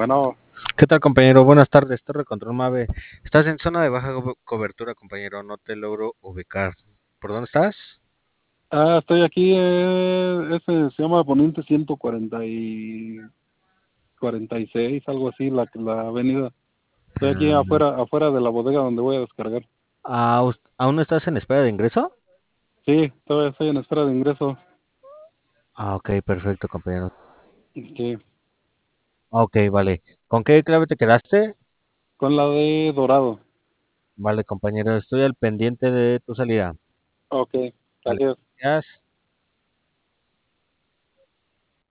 Bueno, ¿Qué tal, compañero? Buenas tardes, Torre Control Mave. Estás en zona de baja cobertura, compañero. No te logro ubicar. ¿Por dónde estás? estoy aquí, ese se llama Poniente 146, algo así, la avenida. Estoy aquí Mm, afuera de la bodega donde voy a descargar. ¿Aún no estás en espera de ingreso? Sí, todavía estoy en espera de ingreso. Ok, perfecto, compañero. Sí, Ok, vale. ¿Con qué clave te quedaste? con la de Dorado. Vale, compañero. Estoy al pendiente de tu salida. Ok, Vale, gracias. gracias.